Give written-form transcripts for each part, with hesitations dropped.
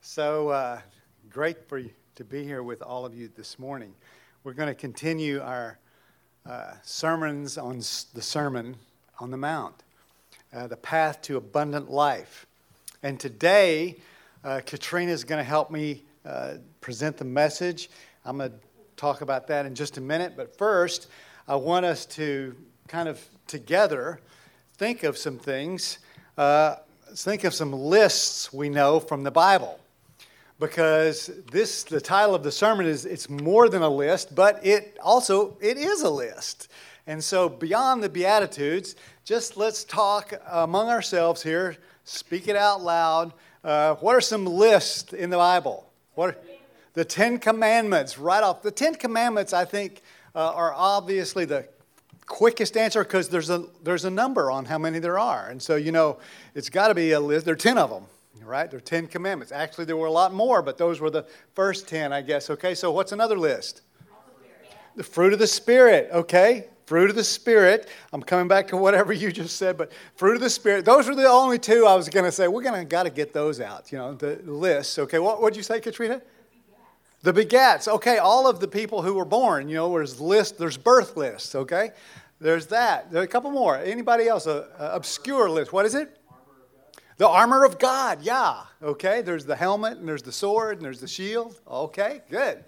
So great for you to be here with all of you this morning. We're going to continue our sermons on the Sermon on the Mount, the path to abundant life. And today, Katrina is going to help me present the message. I'm going to talk about that in just a minute. But first, I want us to kind of together think of some things. Think of some lists we know from the Bible. Because the title of the sermon is, it's more than a list, but it is a list. And so beyond the Beatitudes, just let's talk among ourselves here, speak it out loud. What are some lists in the Bible? What are the Ten Commandments, right off. The Ten Commandments, I think, are obviously the quickest answer because there's a number on how many there are. And so, it's got to be a list. There are 10 of them. Right? There are 10 commandments. Actually, there were a lot more, but those were the first 10, I guess. Okay, so what's another list? The fruit of the Spirit. Okay, fruit of the Spirit. I'm coming back to whatever you just said, but fruit of the Spirit. Those were the only two I was going to say. We're going to got to get those out. The lists. Okay, what did you say, Katrina? The begats. Okay, all of the people who were born. There's birth lists. Okay, there's that. There are a couple more. Anybody else? Obscure list. What is it? The armor of God, yeah. Okay, there's the helmet, and there's the sword, and there's the shield. Okay, good.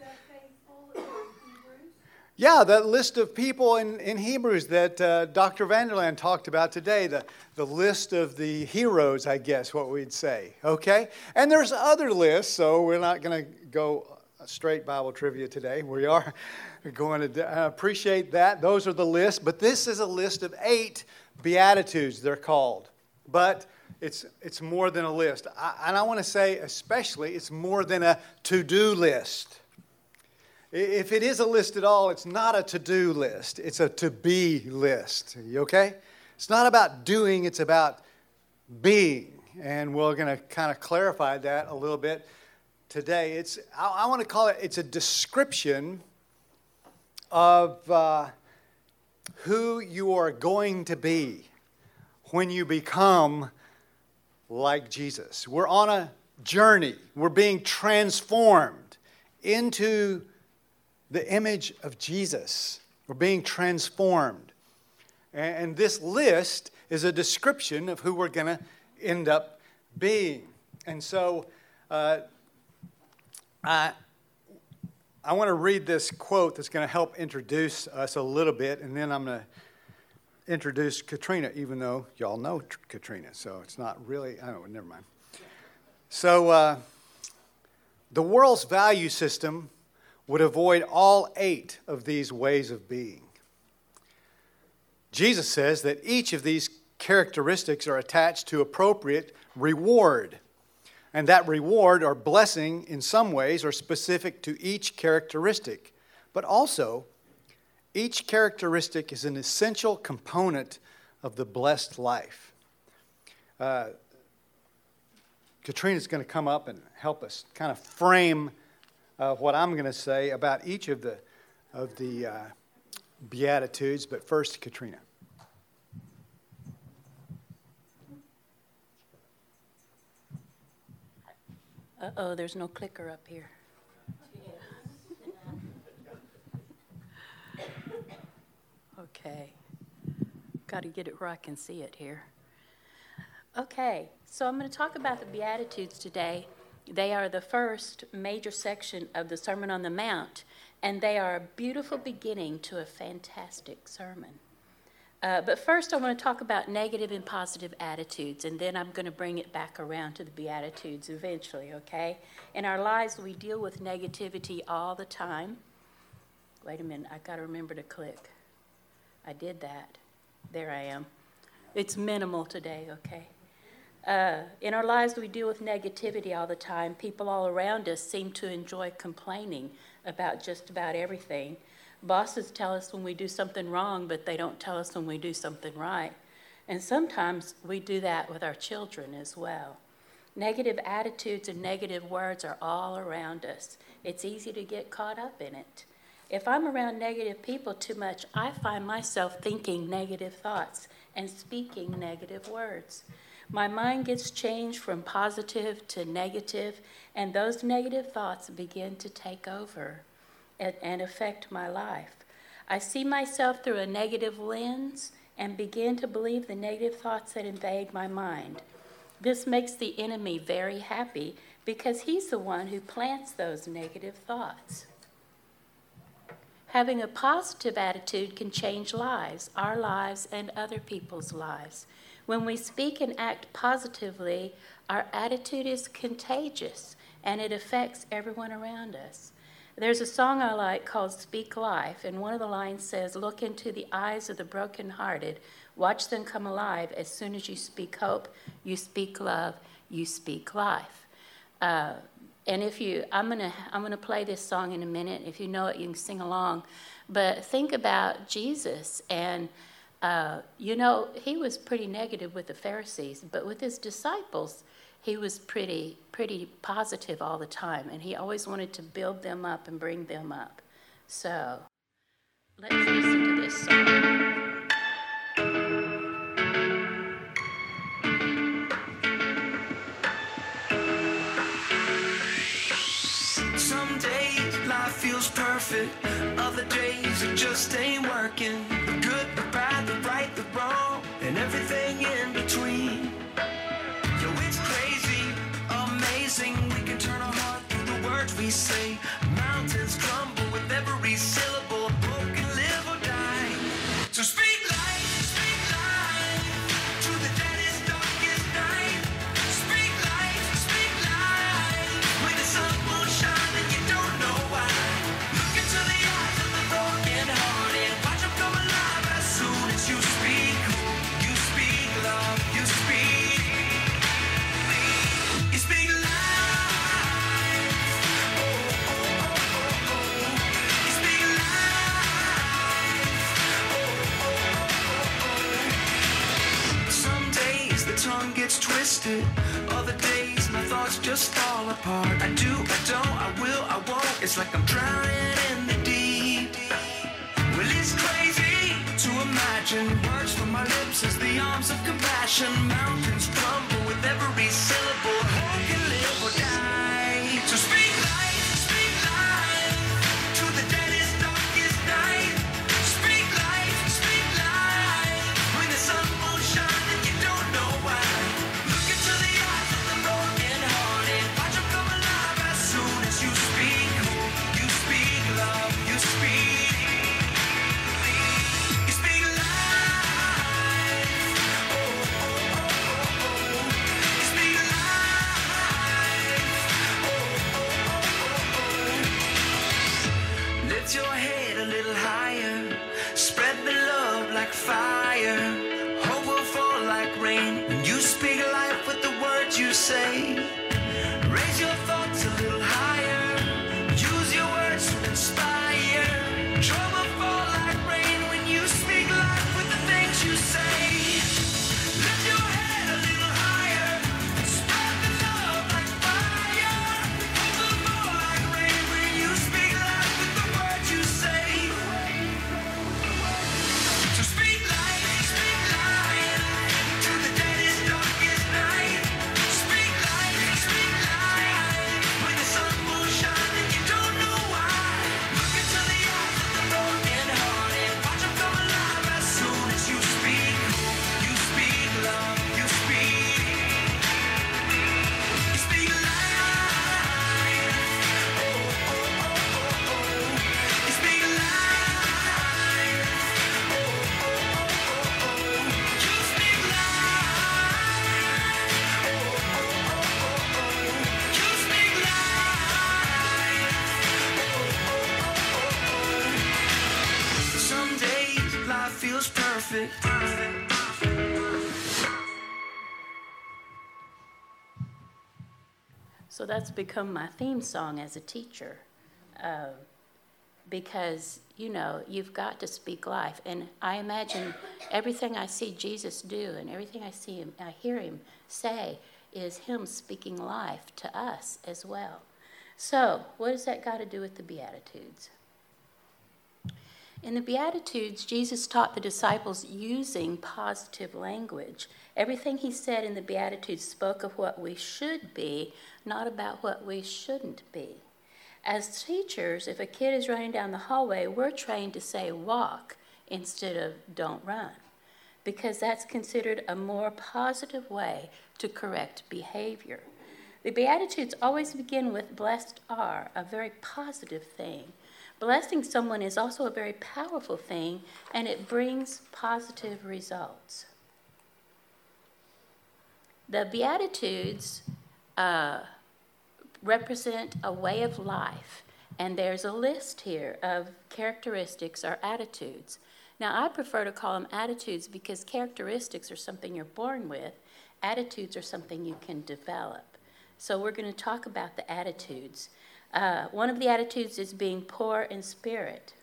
Yeah, that list of people in Hebrews that Dr. Vanderland talked about today, the list of the heroes, I guess, what we'd say. Okay, and there's other lists, so we're not going to go straight Bible trivia today. We are going to appreciate that. Those are the lists, but this is a list of 8 Beatitudes, they're called. But it's more than a list. And I want to say especially it's more than a to-do list. If it is a list at all, it's not a to-do list. It's a to-be list. You okay? It's not about doing, it's about being. And we're going to kind of clarify that a little bit today. I want to call it's a description of who you are going to be when you become like Jesus. We're on a journey. We're being transformed into the image of Jesus. We're being transformed. And this list is a description of who we're going to end up being. And so I want to read this quote that's going to help introduce us a little bit, and then I'm going to introduce Katrina, even though y'all know Katrina, so it's not really, never mind. So the world's value system would avoid all 8 of these ways of being. Jesus says that each of these characteristics are attached to appropriate reward, and that reward or blessing in some ways are specific to each characteristic, but also each characteristic is an essential component of the blessed life. Katrina's going to come up and help us kind of frame what I'm going to say about each of the Beatitudes. But first, Katrina. Uh-oh, there's no clicker up here. Okay, got to get it where I can see it here. Okay, so I'm going to talk about the Beatitudes today. They are the first major section of the Sermon on the Mount, and they are a beautiful beginning to a fantastic sermon. But first I want to talk about negative and positive attitudes, and then I'm going to bring it back around to the Beatitudes eventually, okay? In our lives, we deal with negativity all the time. Wait a minute, I got to remember to click. I did that. There I am. It's minimal today, okay? In our lives, we deal with negativity all the time. People all around us seem to enjoy complaining about just about everything. Bosses tell us when we do something wrong, but they don't tell us when we do something right. And sometimes we do that with our children as well. Negative attitudes and negative words are all around us. It's easy to get caught up in it. If I'm around negative people too much, I find myself thinking negative thoughts and speaking negative words. My mind gets changed from positive to negative, and those negative thoughts begin to take over and affect my life. I see myself through a negative lens and begin to believe the negative thoughts that invade my mind. This makes the enemy very happy because he's the one who plants those negative thoughts. Having a positive attitude can change lives, our lives and other people's lives. When we speak and act positively, our attitude is contagious and it affects everyone around us. There's a song I like called Speak Life, and one of the lines says, "Look into the eyes of the brokenhearted, watch them come alive. As soon as you speak hope, you speak love, you speak life." And I'm gonna play this song in a minute. If you know it, you can sing along. But think about Jesus, and he was pretty negative with the Pharisees, but with his disciples, he was pretty positive all the time, and he always wanted to build them up and bring them up. So let's listen to this song. Some days life feels perfect, other days it just ain't working. The good, the bad, the right, the wrong, and everything in between. Yo, it's crazy, amazing. We can turn our heart through the words we say. Mountains crumble with every syllable. Both can live or die. So speak life to the deadest, darkest night. Speak life when the sun won't shine and you don't know why. Look into the eyes of the broken hearted. Watch them come alive as soon as you speak hope. You speak love, you speak life. Oh, oh, oh, oh, oh. You speak life. Oh, oh, oh, oh. Some days the tongue gets twisted. Other days my thoughts just fall apart. I do, I don't, I will, I won't. It's like I'm drowning in the deep. Well, it's crazy to imagine words from my lips as the arms of compassion. Mountains crumble with every syllable. Hope can live or die. So speak life to the deadest, darkest night. Speak life when the sun won't shine and you don't know why. Look into the eyes of the broken hearted. Watch them come alive as soon as you speak hope. You speak love, you speak life. Oh, oh, oh, oh, oh. You speak life. Oh, oh, oh, oh, oh. Lift your head a little higher. Spread the love like fire. Hope will fall like rain when you speak life with the words you say. Raise your thoughts a little higher. Use your words to inspire. Trouble fall like rain when you speak life with the things you say. Lift your head a little higher. Spread the love like fire. Hope will fall like rain when you speak life with the words you say. So speak life to the deadest, darkest night. Speak life when the sun won't shine and you don't know why. Look into the eyes of the broken hearted. Watch them come alive as soon as you speak hope. You speak love, you speak life. Oh, oh, oh, oh, oh. You speak life. Oh, oh, oh, oh, oh. You speak life. Oh, oh, oh, oh, oh. You speak life. Some days life feels perfect. So that's become my theme song as a teacher, because, you've got to speak life. And I imagine everything I see Jesus do and everything I hear him say is him speaking life to us as well. So what has that got to do with the Beatitudes? In the Beatitudes, Jesus taught the disciples using positive language. Everything he said in the Beatitudes spoke of what we should be, not about what we shouldn't be. As teachers, if a kid is running down the hallway, we're trained to say walk instead of don't run, because that's considered a more positive way to correct behavior. The Beatitudes always begin with blessed are, a very positive thing. Blessing someone is also a very powerful thing, and it brings positive results. The Beatitudes represent a way of life, and there's a list here of characteristics or attitudes. Now, I prefer to call them attitudes because characteristics are something you're born with. Attitudes are something you can develop. So we're going to talk about the attitudes. One of the attitudes is being poor in spirit.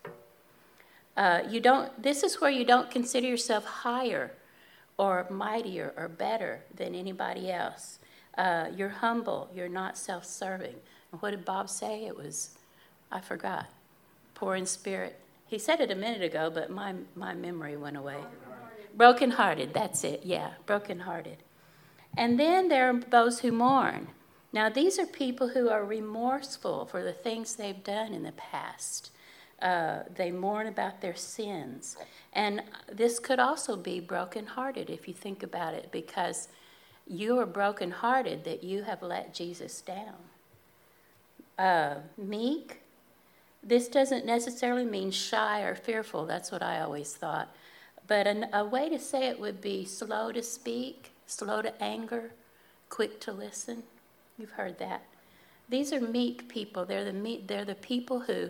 This is where you don't consider yourself higher or mightier or better than anybody else. You're humble. You're not self-serving. And what did Bob say? I forgot. Poor in spirit. He said it a minute ago, but my memory went away. Brokenhearted, that's it. Yeah, brokenhearted. And then there are those who mourn. Now, these are people who are remorseful for the things they've done in the past. They mourn about their sins. And this could also be brokenhearted if you think about it, because you are brokenhearted that you have let Jesus down. Meek, this doesn't necessarily mean shy or fearful. That's what I always thought. But a way to say it would be slow to speak, slow to anger, quick to listen. You've heard that. These are meek people. They're the people who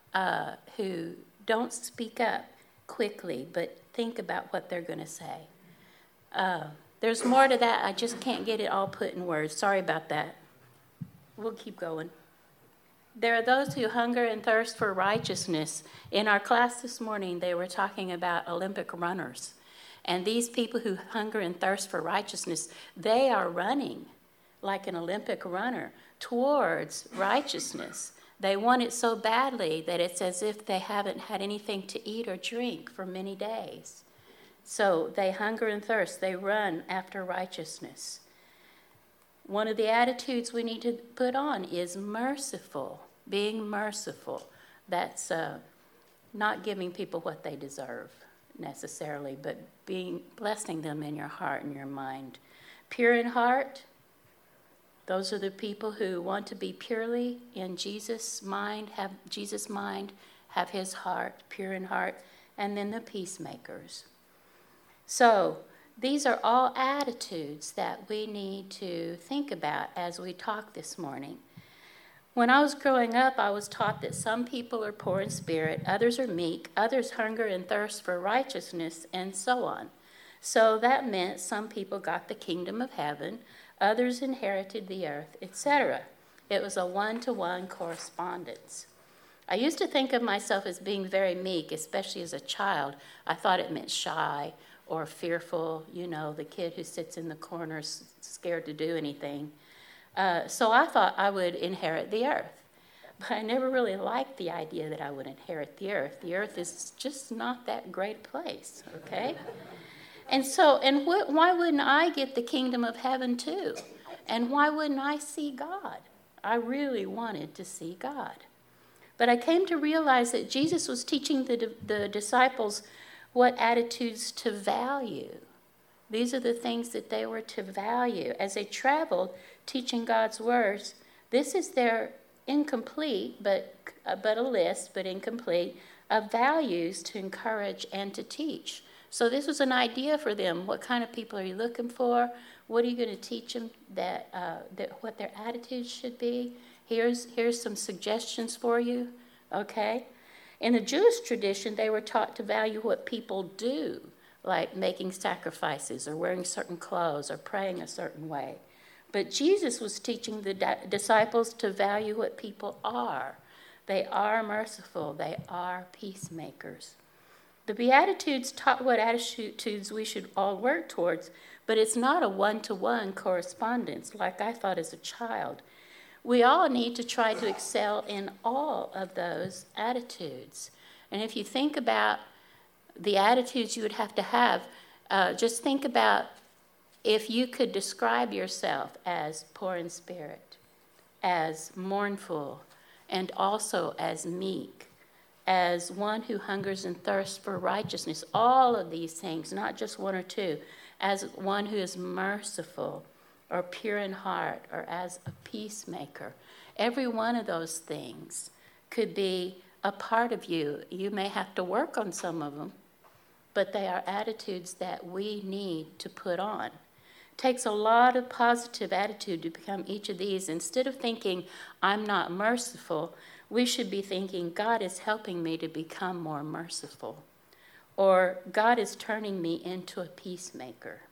don't speak up quickly, but think about what they're going to say. There's more to that. I just can't get it all put in words. Sorry about that. We'll keep going. There are those who hunger and thirst for righteousness. In our class this morning, they were talking about Olympic runners. And these people who hunger and thirst for righteousness, they are running like an Olympic runner towards righteousness. They want it so badly that it's as if they haven't had anything to eat or drink for many days. So they hunger and thirst. They run after righteousness. One of the attitudes we need to put on is merciful, being merciful. That's not giving people what they deserve necessarily, but blessing them in your heart and your mind. Pure in heart, those are the people who want to be purely in Jesus' mind, have Jesus' mind, have his heart, pure in heart, and then the peacemakers. So these are all attitudes that we need to think about as we talk this morning. When I was growing up, I was taught that some people are poor in spirit, others are meek, others hunger and thirst for righteousness, and so on. So that meant some people got the kingdom of heaven, others inherited the earth, etc. It was a one-to-one correspondence. I used to think of myself as being very meek, especially as a child. I thought it meant shy or fearful, the kid who sits in the corner scared to do anything. So I thought I would inherit the earth. But I never really liked the idea that I would inherit the earth. The earth is just not that great a place, okay? Why wouldn't I get the kingdom of heaven too? And why wouldn't I see God? I really wanted to see God. But I came to realize that Jesus was teaching the disciples what attitudes to value. These are the things that they were to value. As they traveled teaching God's words, this is their incomplete, but a list, but incomplete, of values to encourage and to teach. So this was an idea for them. What kind of people are you looking for? What are you going to teach them that what their attitudes should be? Here's some suggestions for you, okay? In the Jewish tradition, they were taught to value what people do, like making sacrifices or wearing certain clothes or praying a certain way. But Jesus was teaching the disciples to value what people are. They are merciful. They are peacemakers. The Beatitudes taught what attitudes we should all work towards, but it's not a one-to-one correspondence like I thought as a child. We all need to try to excel in all of those attitudes. And if you think about the attitudes you would have to have, just think about if you could describe yourself as poor in spirit, as mournful, and also as meek, as one who hungers and thirsts for righteousness, all of these things, not just one or two, as one who is merciful or pure in heart or as a peacemaker. Every one of those things could be a part of you. You may have to work on some of them, but they are attitudes that we need to put on. It takes a lot of positive attitude to become each of these. Instead of thinking, I'm not merciful, we should be thinking, God is helping me to become more merciful. Or God is turning me into a peacemaker.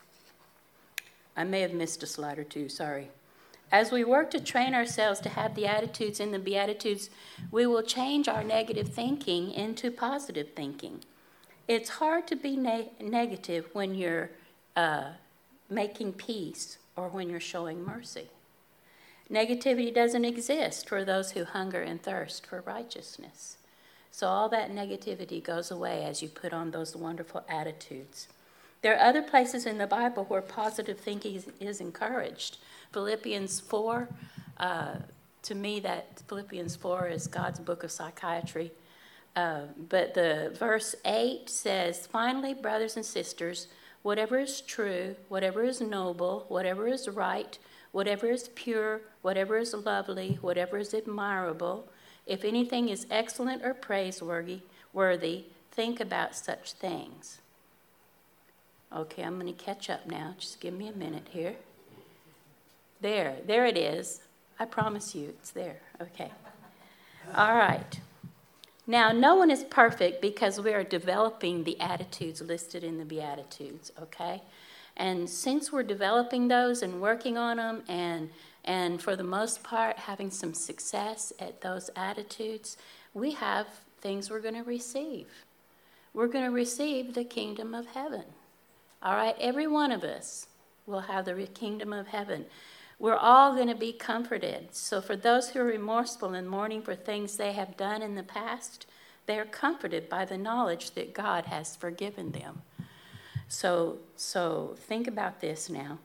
I may have missed a slide or two, sorry. As we work to train ourselves to have the attitudes in the Beatitudes, we will change our negative thinking into positive thinking. It's hard to be negative when you're making peace or when you're showing mercy. Negativity doesn't exist for those who hunger and thirst for righteousness. So all that negativity goes away as you put on those wonderful attitudes. There are other places in the Bible where positive thinking is encouraged. Philippians 4, to me that Philippians 4 is God's book of psychiatry. But the verse 8 says, finally, brothers and sisters, whatever is true, whatever is noble, whatever is right, whatever is pure, whatever is lovely, whatever is admirable, if anything is excellent or praiseworthy, think about such things. Okay, I'm going to catch up now. Just give me a minute here. There it is. I promise you it's there. Okay. All right. Now, no one is perfect because we are developing the attitudes listed in the Beatitudes, okay? And since we're developing those and working on them and for the most part having some success at those attitudes, we have things we're going to receive. We're going to receive the kingdom of heaven. All right, every one of us will have the kingdom of heaven. We're all going to be comforted. So for those who are remorseful and mourning for things they have done in the past, they are comforted by the knowledge that God has forgiven them. So think about this now.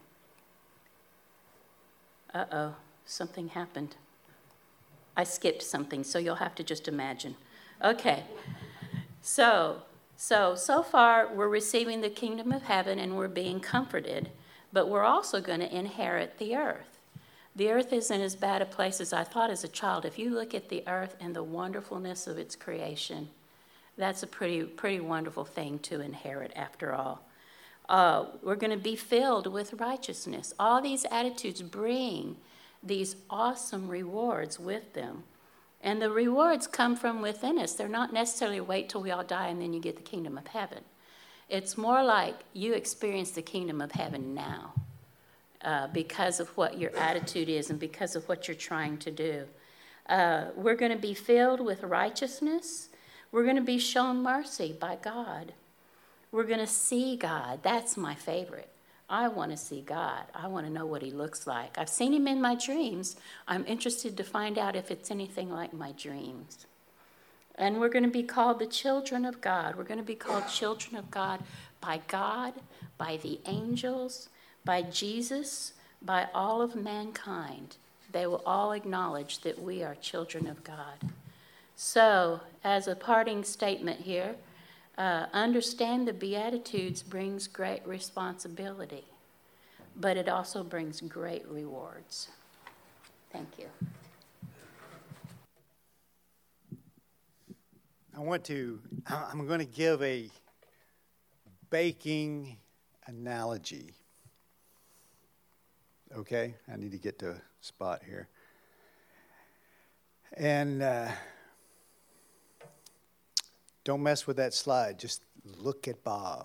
Uh-oh, something happened. I skipped something, so you'll have to just imagine. Okay, so far we're receiving the kingdom of heaven and we're being comforted, but we're also going to inherit the earth. The earth isn't as bad a place as I thought as a child. If you look at the earth and the wonderfulness of its creation, that's a pretty wonderful thing to inherit after all. We're going to be filled with righteousness. All these attitudes bring these awesome rewards with them. And the rewards come from within us. They're not necessarily wait till we all die and then you get the kingdom of heaven. It's more like you experience the kingdom of heaven now because of what your attitude is and because of what you're trying to do. We're going to be filled with righteousness. We're going to be shown mercy by God. We're going to see God. That's my favorite. I want to see God. I want to know what he looks like. I've seen him in my dreams. I'm interested to find out if it's anything like my dreams. And we're going to be called the children of God. We're going to be called children of God, by the angels, by Jesus, by all of mankind. They will all acknowledge that we are children of God. So, as a parting statement here, understand the Beatitudes brings great responsibility, but it also brings great rewards. Thank you. I'm going to give a baking analogy. Okay, I need to get to a spot here. And don't mess with that slide. Just look at Bob.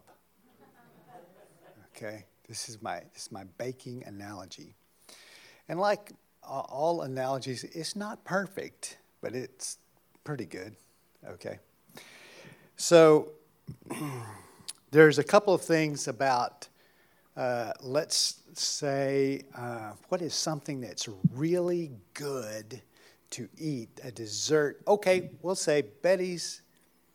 Okay, this is my baking analogy. And like all analogies, it's not perfect, but it's pretty good. Okay. So there's a couple of things about, let's say, what is something that's really good to eat, a dessert? Okay, we'll say Betty's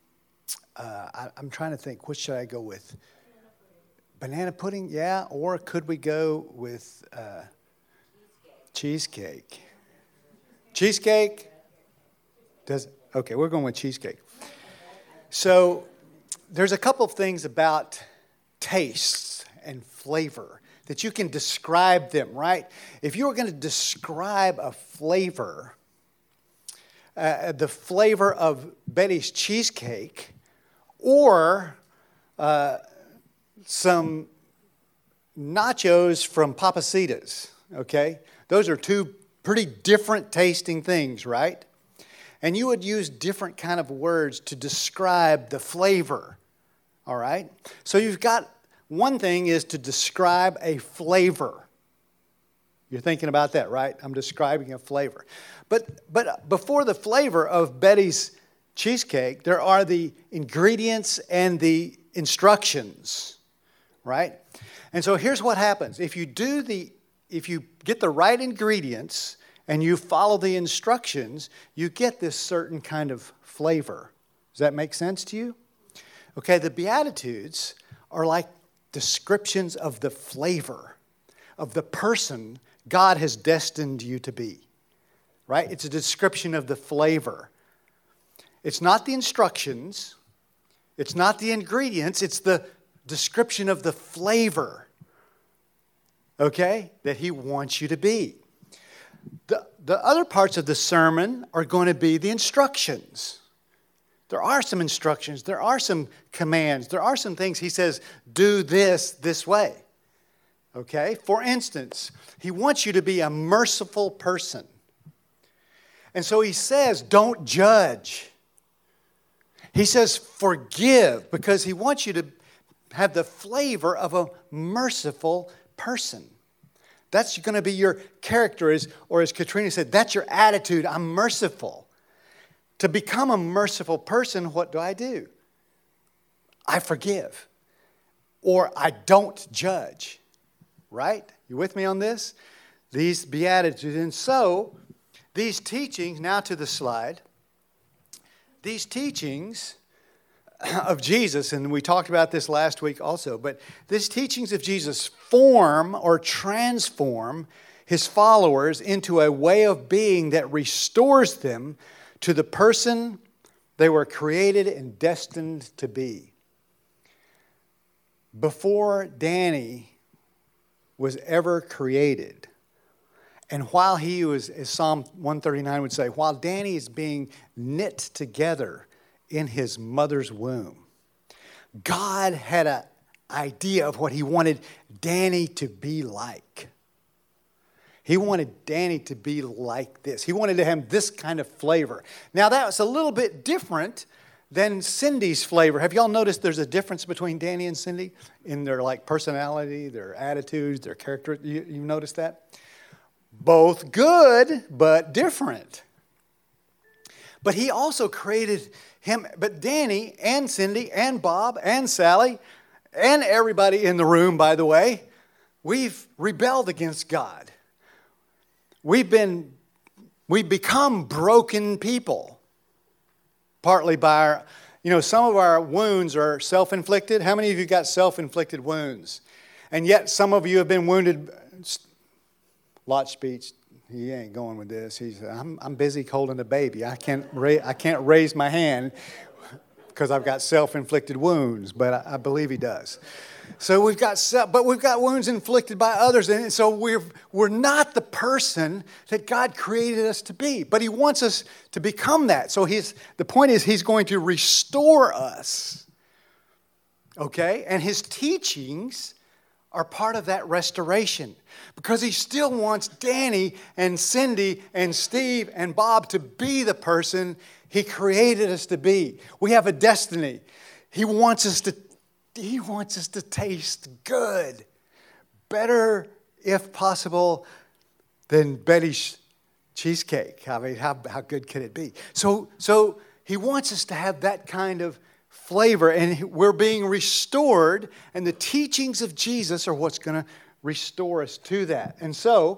I'm trying to think, what should I go with? Banana pudding, yeah. Or could we go with cheesecake? Cheesecake? Okay, we're going with cheesecake. So there's a couple of things about tastes and flavor that you can describe them, right? If you were going to describe a flavor, the flavor of Betty's cheesecake, or some nachos from Papacitas, okay? Those are two pretty different tasting things, right? And you would use different kind of words to describe the flavor, all right? So you've got, one thing is to describe a flavor. You're thinking about that, right? I'm describing a flavor. But before the flavor of Betty's cheesecake, there are the ingredients and the instructions, right? And so here's what happens. If you get the right ingredients and you follow the instructions, you get this certain kind of flavor. Does that make sense to you? Okay, the Beatitudes are like descriptions of the flavor of the person God has destined you to be, right? It's a description of the flavor. It's not the instructions. It's not the ingredients. It's the description of the flavor, okay, that He wants you to be. The other parts of the sermon are going to be the instructions. There are some instructions. There are some commands. There are some things He says, do this way. Okay? For instance, He wants you to be a merciful person. And so He says, don't judge. He says, forgive, because He wants you to have the flavor of a merciful person. That's going to be your character, or as Katrina said, that's your attitude. I'm merciful. To become a merciful person, what do? I forgive. Or I don't judge. Right? You with me on this? These Beatitudes. And so, these teachings, now to the slide. These teachings of Jesus, and we talked about this last week also, but these teachings of Jesus form or transform His followers into a way of being that restores them to the person they were created and destined to be. Before Danny was ever created, and while he was, as Psalm 139 would say, while Danny is being knit together in his mother's womb, God had an idea of what He wanted Danny to be like. He wanted Danny to be like this. He wanted to have this kind of flavor. Now, that was a little bit different than Cindy's flavor. Have y'all noticed there's a difference between Danny and Cindy in their personality, their attitudes, their character? You noticed that? Both good, but different. But He also created him, but Danny and Cindy and Bob and Sally and everybody in the room, by the way, we've rebelled against God. We've become broken people, partly by our, some of our wounds are self-inflicted. How many of you got self-inflicted wounds? And yet some of you have been wounded. Lot speech. He ain't going with this. I'm busy holding a baby. I can't raise my hand because I've got self-inflicted wounds, but I believe he does. So we've got wounds inflicted by others, and so we're not the person that God created us to be. But He wants us to become that. So the point is He's going to restore us. Okay? And His teachings are part of that restoration, because He still wants Danny and Cindy and Steve and Bob to be the person He created us to be. We have a destiny. He wants us to taste good, better, if possible, than Betty's cheesecake. I mean, how good can it be? So He wants us to have that kind of flavor, and we're being restored, and the teachings of Jesus are what's going to restore us to that. And so,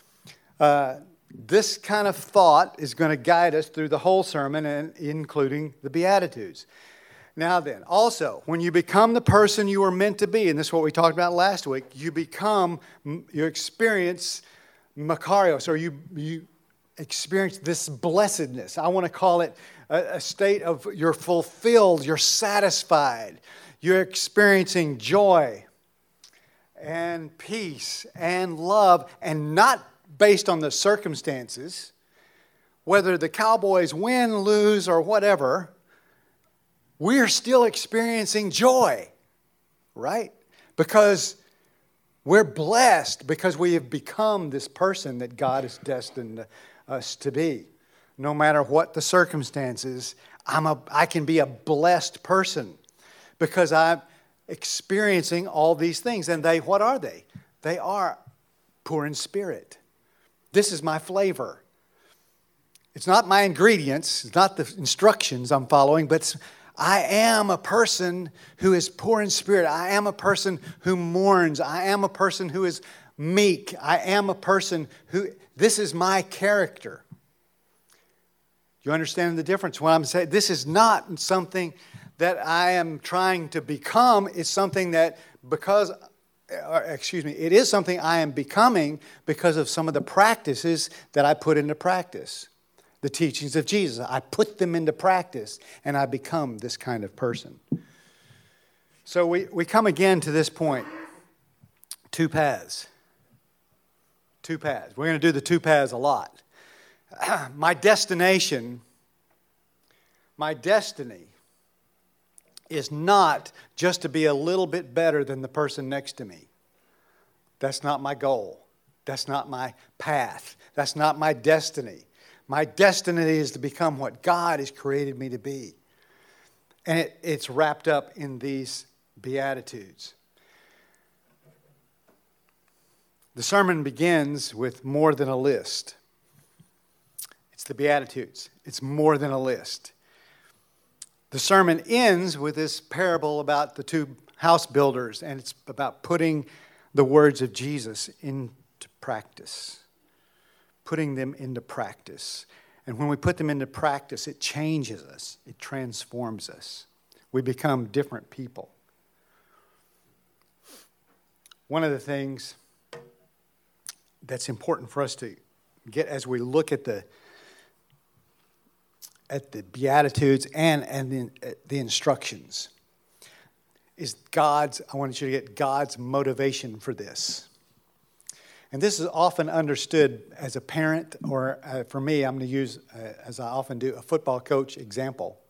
this kind of thought is going to guide us through the whole sermon, and including the Beatitudes. Now then, also, when you become the person you were meant to be, and this is what we talked about last week, you experience Makarios, or you experience this blessedness. I want to call it a state of you're fulfilled, you're satisfied, you're experiencing joy and peace and love, and not based on the circumstances, whether the Cowboys win, lose, or whatever. We're still experiencing joy, right? Because we're blessed, because we have become this person that God has destined us to be. No matter what the circumstances, I can be a blessed person because I'm experiencing all these things. And what are they? They are poor in spirit. This is my flavor. It's not my ingredients. It's not the instructions I'm following, but I am a person who is poor in spirit. I am a person who mourns. I am a person who is meek. I am a person this is my character. You understand the difference? When I'm saying this is not something that I am trying to become. It's something that it is something I am becoming because of some of the practices that I put into practice. The teachings of Jesus. I put them into practice and I become this kind of person. So we come again to this point. Two paths. Two paths. We're going to do the two paths a lot. My destiny is not just to be a little bit better than the person next to me. That's not my goal. That's not my path. That's not my destiny. My destiny is to become what God has created me to be. And it's wrapped up in these Beatitudes. The sermon begins with more than a list. It's the Beatitudes. It's more than a list. The sermon ends with this parable about the two house builders, and it's about putting the words of Jesus into practice. Putting them into practice. And when we put them into practice, it changes us. It transforms us. We become different people. One of the things that's important for us to get as we look at the Beatitudes and the instructions is I want you to get God's motivation for this. And this is often understood as a parent, or for me, I'm going to use, as I often do, a football coach example.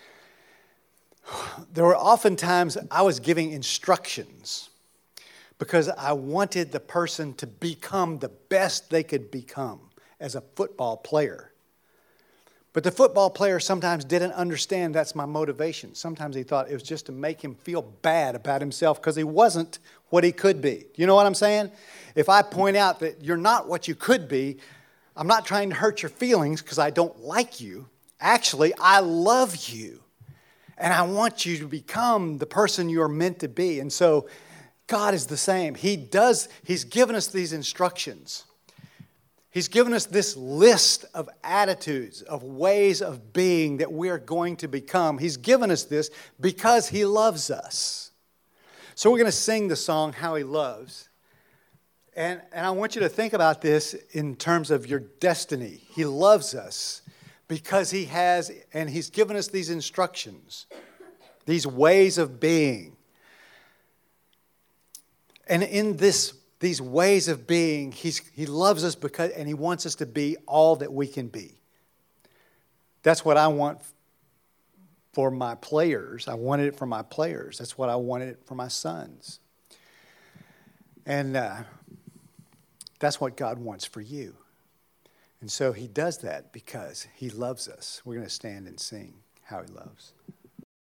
There were often times I was giving instructions because I wanted the person to become the best they could become as a football player. But the football player sometimes didn't understand that's my motivation. Sometimes he thought it was just to make him feel bad about himself because he wasn't what he could be. You know what I'm saying? If I point out that you're not what you could be, I'm not trying to hurt your feelings because I don't like you. Actually, I love you. And I want you to become the person you're meant to be. And so God is the same. He's given us these instructions. He's given us this list of attitudes, of ways of being that we're going to become. He's given us this because He loves us. So we're going to sing the song, How He Loves. And I want you to think about this in terms of your destiny. He loves us because He's given us these instructions, these ways of being. And in these ways of being, He loves us and He wants us to be all that we can be. That's what I want for my players. I wanted it for my players. That's what I wanted for my sons. And that's what God wants for you. And so He does that because He loves us. We're going to stand and sing How He Loves.